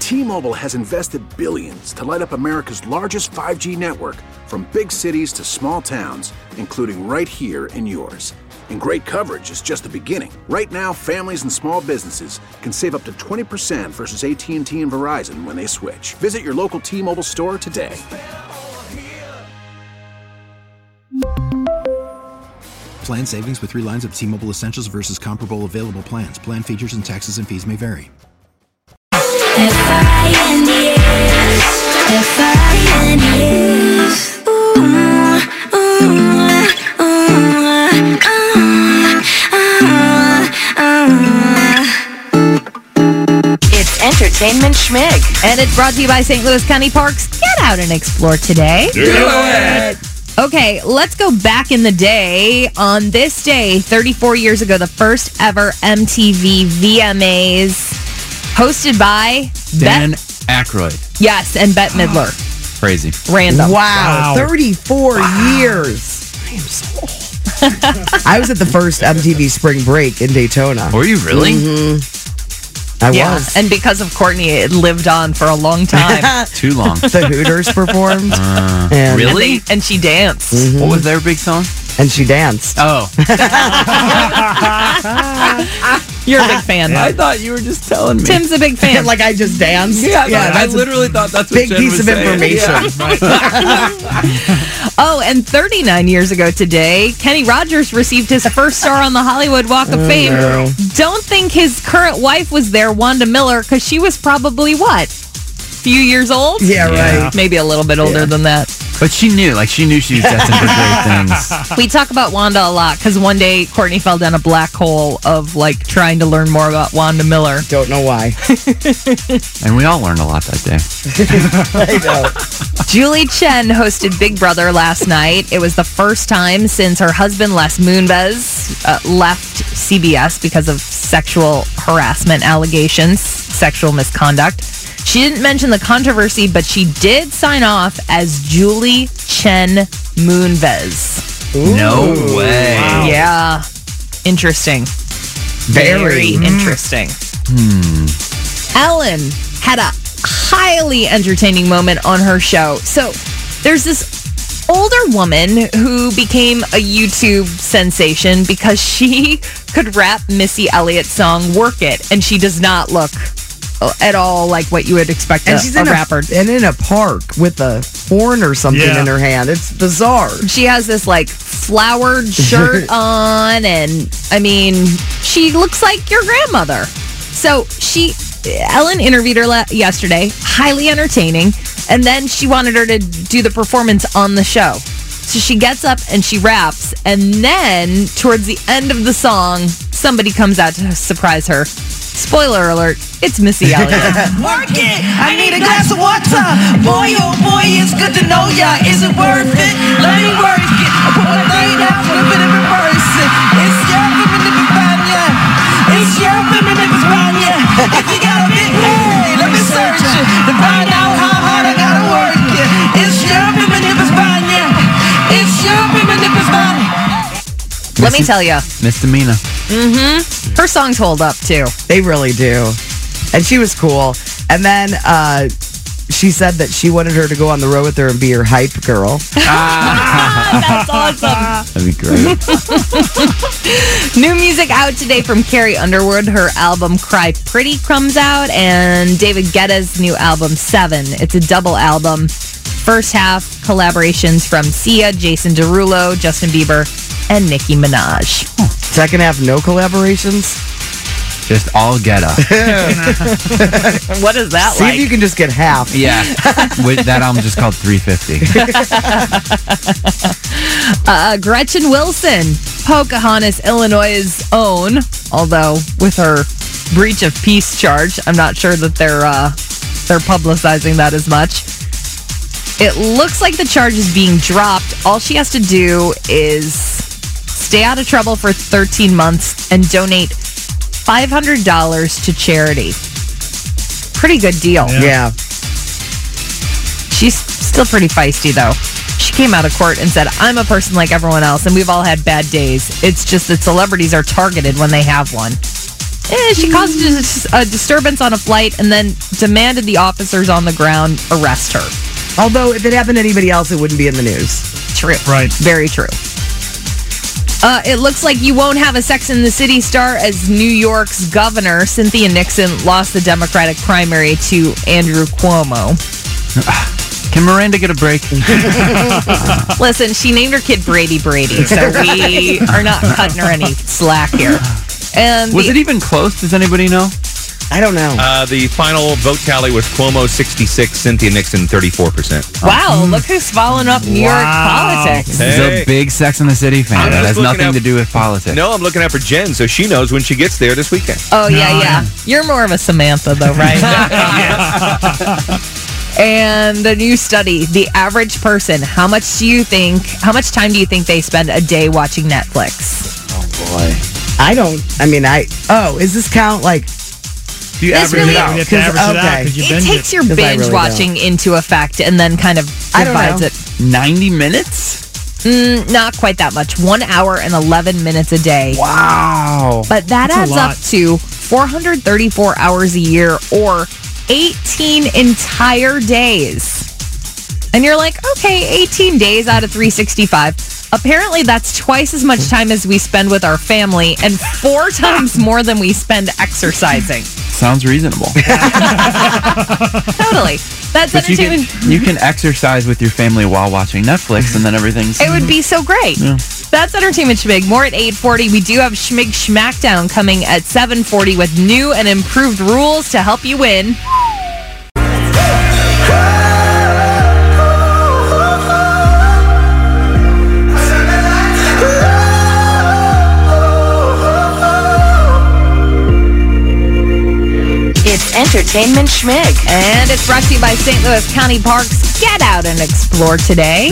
T-Mobile has invested billions to light up America's largest 5G network, from big cities to small towns, including right here in yours. And great coverage is just the beginning. Right now, families and small businesses can save up to 20% versus AT&T and Verizon when they switch. Visit your local T-Mobile store today. Plan savings with 3 lines of T-Mobile Essentials versus comparable available plans. Plan features and taxes and fees may vary. It's Entertainment Schmig. And it's brought to you by St. Louis County Parks. Get out and explore today. Do it! Okay, let's go back in the day. On this day, 34 years ago, the first ever MTV VMAs, hosted by Dan Aykroyd. Yes, and Bette Midler. Crazy. Random. Wow. 34 years. I am so old. I was at the first MTV Spring Break in Daytona. Were you really? Mm-hmm. I was. And because of Courtney, it lived on for a long time. Too long. The Hooters performed. Really? And she danced. Mm-hmm. What was their big song? And she danced. Oh. You're a big fan. I thought you were just telling me. Tim's a big fan. Like I just danced? Yeah, I that's literally thought that's what big Jen piece was of saying. information. Yeah. Oh, and 39 years ago today, Kenny Rogers received his first star on the Hollywood Walk of Fame. No. Don't think his current wife was there, Wanda Miller, because she was probably, what, few years old? Yeah, right. Maybe a little bit older than that. But she knew she was destined for great things. We talk about Wanda a lot because one day Courtney fell down a black hole of trying to learn more about Wanda Miller. Don't know why. And we all learned a lot that day. I know. Julie Chen hosted Big Brother last night. It was the first time since her husband Les Moonves left CBS because of sexual harassment allegations, sexual misconduct. She didn't mention the controversy, but she did sign off as Julie Chen Moonves. Ooh. No way. Wow. Yeah. Interesting. Very interesting. Ellen had a highly entertaining moment on her show. So there's this older woman who became a YouTube sensation because she could rap Missy Elliott's song Work It, and she does not look at all like what you would expect she's a rapper. And in a park with a horn or something in her hand. It's bizarre. She has this flowered shirt on, and I mean, she looks like your grandmother. So Ellen interviewed her yesterday, highly entertaining, and then she wanted her to do the performance on the show. So she gets up and she raps, and then towards the end of the song, somebody comes out to surprise her. Spoiler alert, it's Missy Elliott. Work it, I need a glass of water. Boy, oh boy, it's good to know ya. Is it worth it? Let me work it. I put my thing down for a bit of a person. It's your women if it's fine, yeah. It's your women if it's fine, yeah. If you got a big head, let me search it to find out how hard I gotta work it. It's your women if it's fine, yeah. It's your women if it's fine. Let me tell you. Misdemeanor. Mm-hmm. Her songs hold up, too. They really do. And she was cool. And then she said that she wanted her to go on the road with her and be her hype girl. That's awesome. That'd be great. New music out today from Carrie Underwood. Her album Cry Pretty comes out, and David Guetta's new album 7. It's a double album. First half collaborations from Sia, Jason Derulo, Justin Bieber, and Nicki Minaj. Second half, no collaborations? Just all Guetta. What is that See if you can just get half. Yeah. That album just called 350. Gretchen Wilson, Pocahontas, Illinois' own, although with her breach of peace charge, I'm not sure that they're publicizing that as much. It looks like the charge is being dropped. All she has to do is stay out of trouble for 13 months and donate $500 to charity. Pretty good deal. Yeah. She's still pretty feisty, though. She came out of court and said, I'm a person like everyone else, and we've all had bad days. It's just that celebrities are targeted when they have one. She caused a disturbance on a flight and then demanded the officers on the ground arrest her. Although, if it happened to anybody else, it wouldn't be in the news. True. Right. Very true. It looks like you won't have a Sex and the City star as New York's governor, Cynthia Nixon, lost the Democratic primary to Andrew Cuomo. Can Miranda get a break? Listen, she named her kid Brady, so we are not cutting her any slack here. And Was it even close? Does anybody know? I don't know. The final vote tally was Cuomo 66, Cynthia Nixon 34%. Wow, look who's following up New York politics. This is a big Sex and the City fan. I'm That just has looking nothing out- to do with politics. No, I'm looking out for Jen, so she knows when she gets there this weekend. Oh, yeah. You're more of a Samantha, though, right? And a new study, the average person, how much time do you think they spend a day watching Netflix? Oh, boy. Is this count like... Do you This average really- it out? You have to average it out Okay. because you It binge takes your 'Cause I binge really watching into effect and then kind of I don't divides know. it. 90 minutes? Not quite that much. 1 hour and 11 minutes a day. Wow. But that That's a adds lot. up to 434 hours a year or 18 entire days. And you're like, okay, 18 days out of 365. Apparently, that's twice as much time as we spend with our family and 4 times more than we spend exercising. Sounds reasonable. Totally. That's But entertainment. you can exercise with your family while watching Netflix, and then everything's... It would be so great. Yeah. That's Entertainment Schmig. More at 8:40. We do have Schmig Schmackdown coming at 7:40 with new and improved rules to help you win. It's Entertainment Schmig. And it's brought to you by St. Louis County Parks. Get out and explore today.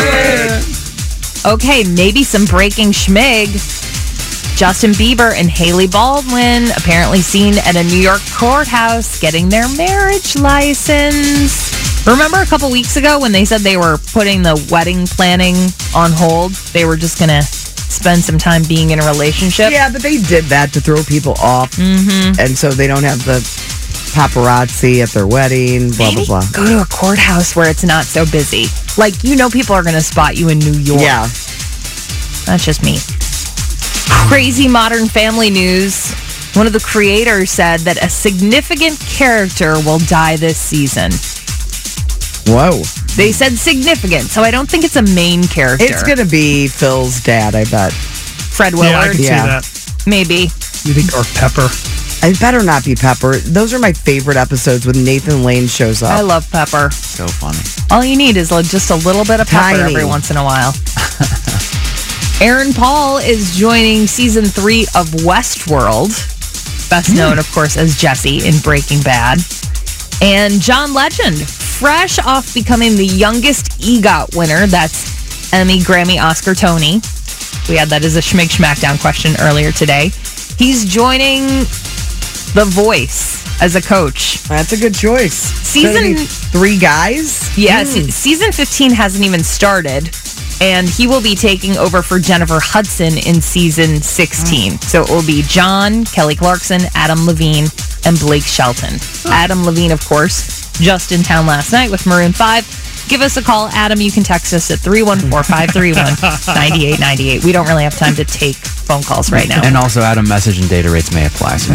Okay, maybe some breaking schmig. Justin Bieber and Hailey Baldwin apparently seen at a New York courthouse getting their marriage license. Remember a couple weeks ago when they said they were putting the wedding planning on hold? They were just going to spend some time being in a relationship. Yeah, but they did that to throw people off. Mm-hmm. And so they don't have the paparazzi at their wedding, blah, Maybe blah, blah. go to a courthouse where it's not so busy. Like, people are going to spot you in New York. Yeah. That's just me. Crazy Modern Family news. One of the creators said that a significant character will die this season. Whoa. They said significant, so I don't think it's a main character. It's going to be Phil's dad, I bet. Fred Yeah, I Willard? can see Yeah. that. Maybe. You think, or Pepper? It better not be Pepper. Those are my favorite episodes when Nathan Lane shows up. I love Pepper. So funny. All you need is just a little bit of pepper Tiny. every once in a while. Aaron Paul is joining season 3 of Westworld, best known, of course, as Jesse in Breaking Bad. And John Legend, fresh off becoming the youngest EGOT winner. That's Emmy, Grammy, Oscar, Tony. We had that as a Schmig Schmackdown question earlier today. He's joining The Voice as a coach. That's a good choice. Season- 3 guys? Yes, season 15 hasn't even started, and he will be taking over for Jennifer Hudson in season 16. So it will be John, Kelly Clarkson, Adam Levine, and Blake Shelton. Adam Levine, of course, just in town last night with Maroon 5. Give us a call, Adam. You can text us at 314-531-9898. We don't really have time to take phone calls right now. And also, Adam, message and data rates may apply. So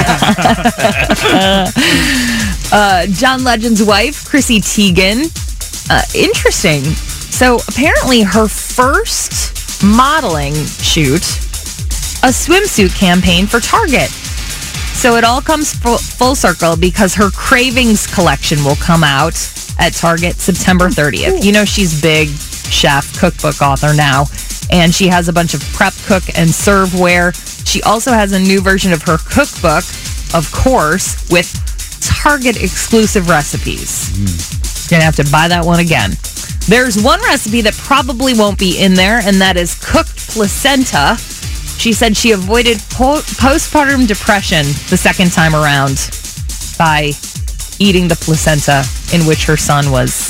John Legend's wife, Chrissy Teigen. Interesting. So apparently her first modeling shoot, a swimsuit campaign for Target. So it all comes full circle because her Cravings collection will come out at Target September 30th. You know she's big chef, cookbook author now, and she has a bunch of prep, cook, and serveware. She also has a new version of her cookbook, of course, with Target exclusive recipes. You're going to have to buy that one again. There's one recipe that probably won't be in there, and that is cooked placenta. She said she avoided postpartum depression the second time around by eating the placenta in which her son was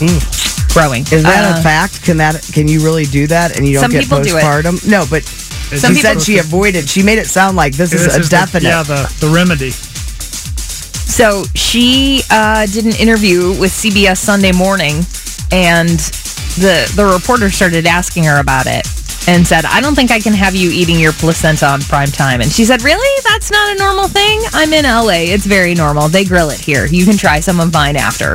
growing. Is that a fact? Can you really do that and you don't Some get people do it. postpartum? No, but Some She said she avoided. She made it sound like this is a definite. The remedy. So she did an interview with CBS Sunday Morning, and the reporter started asking her about it and said, I don't think I can have you eating your placenta on prime time. And she said, really? That's not a normal thing? I'm in LA. It's very normal. They grill it here. You can try some of mine after.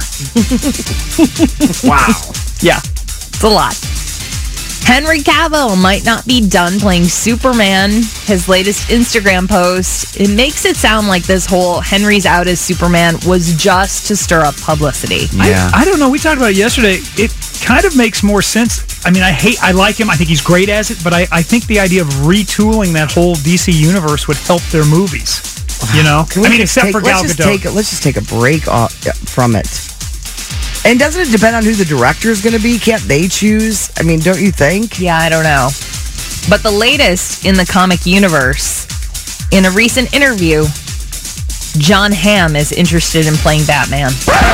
Wow. Yeah. It's a lot. Henry Cavill might not be done playing Superman. His latest Instagram post, it makes it sound like this whole Henry's out as Superman was just to stir up publicity. Yeah. I don't know. We talked about it yesterday. It kind of makes more sense. I mean, I like him. I think he's great as it, but I think the idea of retooling that whole DC universe would help their movies. You know? Except for Gal Gadot. Let's just take a break from it. And doesn't it depend on who the director is going to be? Can't they choose? I mean, don't you think? Yeah, I don't know. But the latest in the comic universe, in a recent interview, John Hamm is interested in playing Batman.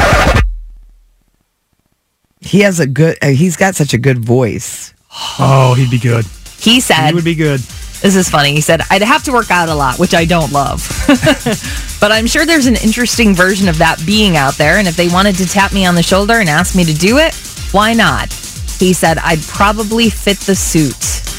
He's got such a good voice. Oh, he'd be good. He said... He would be good. This is funny. He said, I'd have to work out a lot, which I don't love. But I'm sure there's an interesting version of that being out there. And if they wanted to tap me on the shoulder and ask me to do it, why not? He said, I'd probably fit the suit.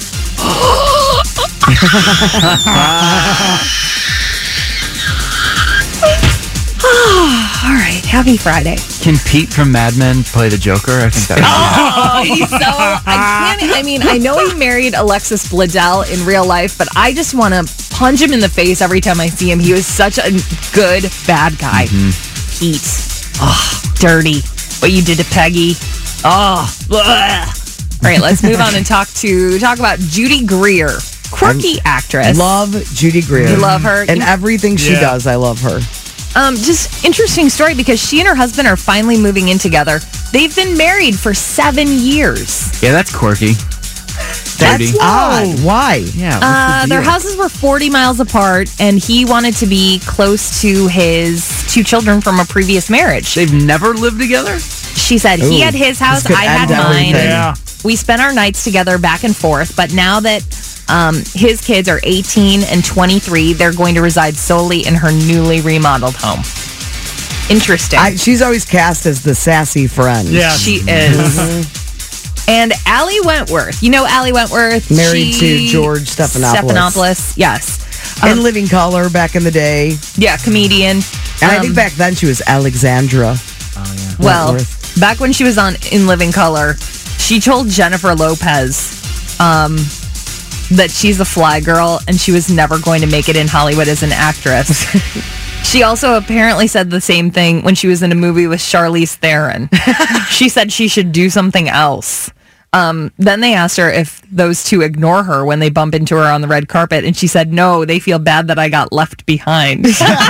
All right. Happy Friday. Can Pete from Mad Men play the Joker? I think that would be He's so... I know he married Alexis Bledel in real life, but I just want to punch him in the face every time I see him. He was such a good bad guy. Mm-hmm. Pete. Oh, dirty. What you did to Peggy. Oh. Bleh. All right, let's move on and talk about Judy Greer. Quirky actress. Love Judy Greer. You love her? And everything she does, I love her. Just interesting story because she and her husband are finally moving in together. They've been married for 7 years. Yeah, that's quirky. That's odd. Why? Yeah. Their houses were 40 miles apart, and he wanted to be close to his 2 children from a previous marriage. They've never lived together? She said he had his house, I had mine. Yeah. We spent our nights together back and forth, but now that his kids are 18 and 23, they're going to reside solely in her newly remodeled home. Interesting. She's always cast as the sassy friend. Yeah. She is. And Allie Wentworth. You know Allie Wentworth? Married to George Stephanopoulos. Yes. In Living Color back in the day. Yeah, comedian. And I think back then she was Alexandra. Oh, yeah. Well, Wentworth. back when she was on In Living Color, she told Jennifer Lopez that she's a fly girl and she was never going to make it in Hollywood as an actress. She also apparently said the same thing when she was in a movie with Charlize Theron. She said she should do something else. Then they asked her if those two ignore her when they bump into her on the red carpet, and she said, no, they feel bad that I got left behind.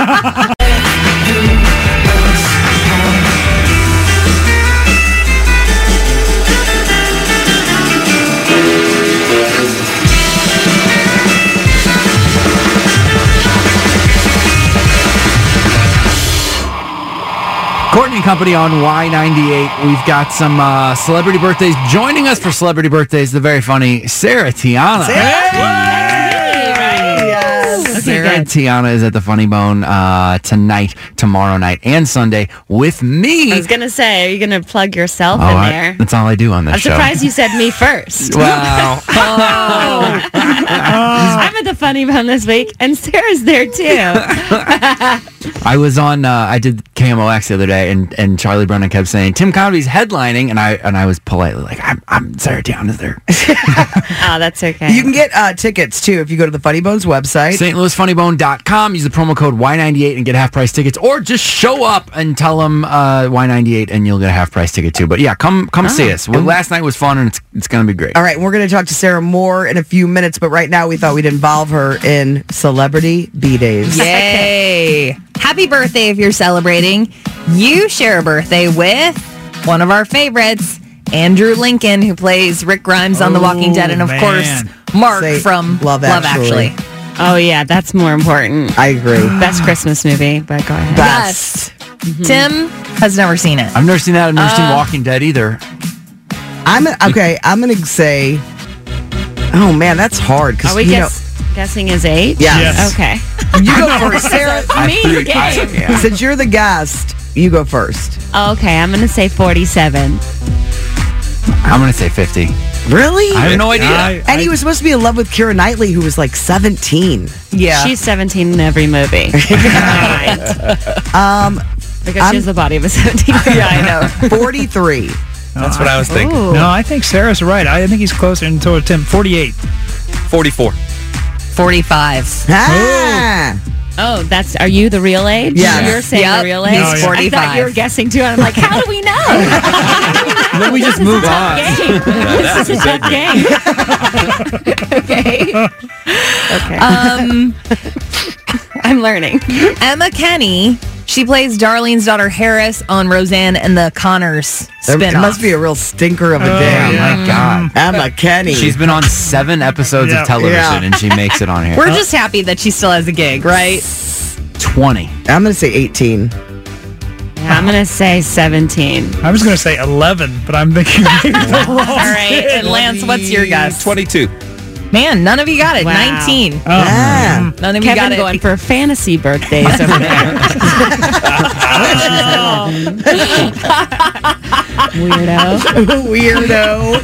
Courtney and Company on Y98. We've got some celebrity birthdays. Joining us for celebrity birthdays, the very funny Sarah Tiana. Sarah and Tiana is at the Funny Bone tonight, tomorrow night, and Sunday with me. I was going to say, are you going to plug yourself in there? That's all I do on this show. I'm surprised you said me first. Wow. I'm at the Funny Bone this week, and Sarah's there too. I was on, I did KMOX the other day, and Charlie Brennan kept saying, Tim Comedy's headlining, and I was politely like, I'm Sarah Tiana's there. Oh, that's okay. You can get tickets, too, if you go to the Funny Bones website. StLouisFunnyBone.com. Use the promo code Y98 and get half-price tickets, or just show up and tell them Y98, and you'll get a half-price ticket, too. But yeah, come see us. Last night was fun, and it's going to be great. All right, we're going to talk to Sarah more in a few minutes, but right now we thought we'd involve her in Celebrity B-Days. Yay! Happy birthday if you're celebrating. You share a birthday with one of our favorites, Andrew Lincoln, who plays Rick Grimes on The Walking Dead, and of course, Mark from Love Actually. Oh, yeah, that's more important. I agree. Best Christmas movie, but go ahead. Best. Tim has never seen it. I've never seen that. I've never seen Walking Dead either. I'm going to say Oh, man, that's hard. Are we guessing his age? Yeah. Yes. Okay. You go first, Sarah. Me game. Since you're the guest, you go first. Okay, I'm going to say 47. I'm going to say 50. Really? I have no idea. And he was supposed to be in love with Keira Knightley, who was like 17. Yeah. She's 17 in every movie. Because she has the body of a 17-year-old. Yeah, I know. 43. That's what I was thinking. Ooh. No, I think Sarah's right. I think he's closer until Tim. 48. 44. 45. Ah. Oh, are you the real age? Yes. You're saying Yep. the real age? No, yeah. 45. I thought you were guessing too. And I'm like, how do we know? Then we just move on. This is a tough game. Okay. I'm learning. Emma Kenny. She plays Darlene's daughter Harris on Roseanne and the Connors It spinoff. must be a real stinker of a day. Oh, my God. Emma Kenny. She's been on 7 episodes Yeah. of television, Yeah. and she makes it on here. We're just happy that she still has a gig, right? 20. I'm going to say 18. Yeah, I'm going to say 17. I was going to say 11, but I'm thinking maybe the wrong All right. And Lance, what's your guess? 22. Man, none of you got it. Wow. 19. Ah. None of you Kevin got it. going for fantasy birthdays over there. Weirdo. Weirdo.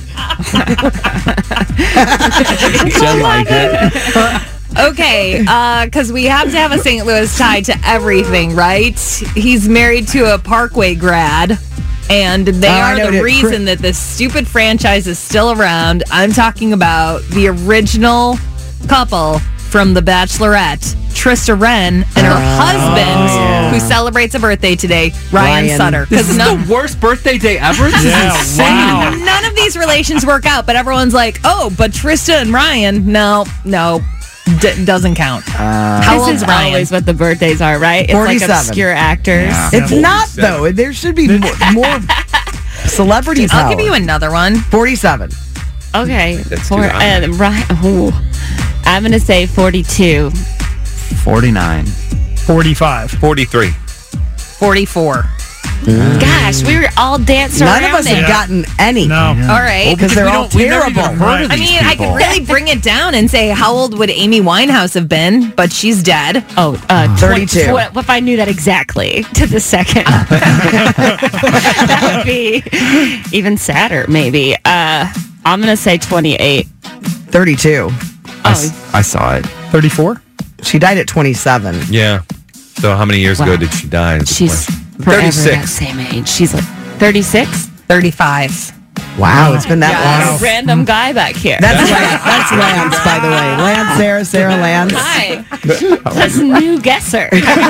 Jen liked it. Okay, because we have to have a St. Louis tie to everything, right? He's married to a Parkway grad, and they I are know the that. reason that this stupid franchise is still around. I'm talking about the original couple from The Bachelorette, Trista Wren and her husband, who celebrates a birthday today, Ryan Sutter. This is the worst birthday day ever. This Yeah, is insane. wow. None of these relations work out, but everyone's like, oh, but Trista and Ryan, no, doesn't count. How This old's is Ryan? always what the birthdays are, right? It's 47. like obscure actors. Yeah. It's not, though. There should be more celebrity power. I'll give you another one. 47. Okay. That's too high. I'm going to say 42. 49. 45. 43. 44. Gosh, we were all dancing None around of us there. have gotten any. No. All right. Because they're all we've never terrible. even heard of I these mean, I people. could really bring it down and say, how old would Amy Winehouse have been? But she's dead. Oh, 32. What if I knew that exactly to the second? That would be even sadder, maybe. I'm going to say 28. 32. I saw it. 34? She died at 27. Yeah. So how many years ago Wow. did she die? Is the She's question. forever 36. that same age. She's like 36? 35. Wow, it's been that long. Random guy back here. That's Lance, by the way. Lance, Sarah, Lance. Hi. That's a new guesser.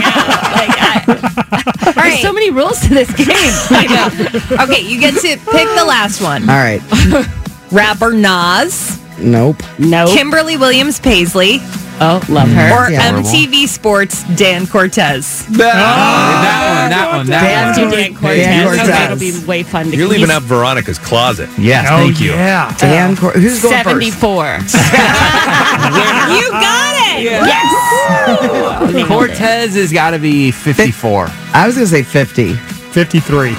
There's so many rules to this game. I know. Okay, you get to pick the last one. All right. Rapper Nas, Nope. No. Kimberly Williams Paisley, Oh, love her. or Yeah. MTV Sports Dan Cortez. That one. Dan Do Dan Cortez. Dan Cortez. Okay, it'll be way fun to You're leaving out Veronica's closet. Yes, Oh, thank you. yeah. Dan, who's going 74. You got it! Yes. Cortez has got to be 54. first? I was going to say 50. 53.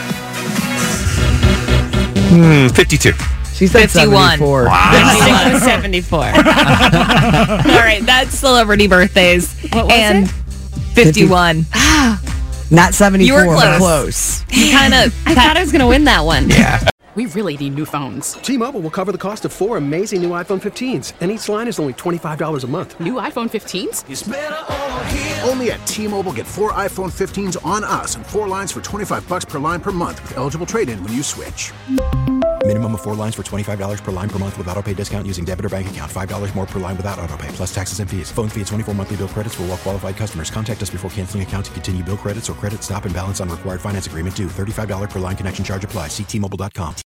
52. She said 51. 74. I was 74. All right, that's celebrity birthdays. What was and it? 51. Not 74, You were but close. close. You kind of. I thought I was going to win that one. We really need new phones. T-Mobile will cover the cost of 4 amazing new iPhone 15s, and each line is only $25 a month. New iPhone 15s? Only at T-Mobile, get 4 iPhone 15s on us and 4 lines for $25 per line per month with eligible trade-in when you switch. Minimum of 4 lines for $25 per line per month with autopay discount using debit or bank account. $5 more per line without autopay, plus taxes and fees. Phone fee at 24 monthly bill credits for well-qualified customers. Contact us before canceling account to continue bill credits or credit stop and balance on required finance agreement due. $35 per line connection charge applies. See T-Mobile.com.